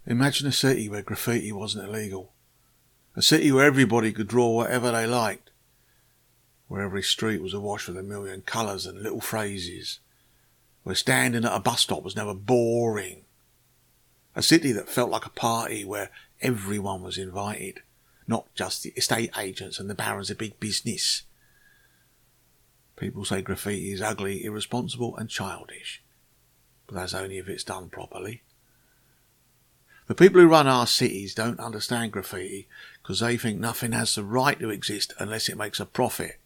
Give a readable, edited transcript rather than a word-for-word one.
Imagine a city where graffiti wasn't illegal. A city where everybody could draw whatever they liked. Where every street was awash with a million colours and little phrases. Where standing at a bus stop was never boring. A city that felt like a party where everyone was invited. Not just the estate agents and the barons of big business. People say graffiti is ugly, irresponsible and childish. But that's only if it's done properly. The people who run our cities don't understand graffiti because they think nothing has the right to exist unless it makes a profit.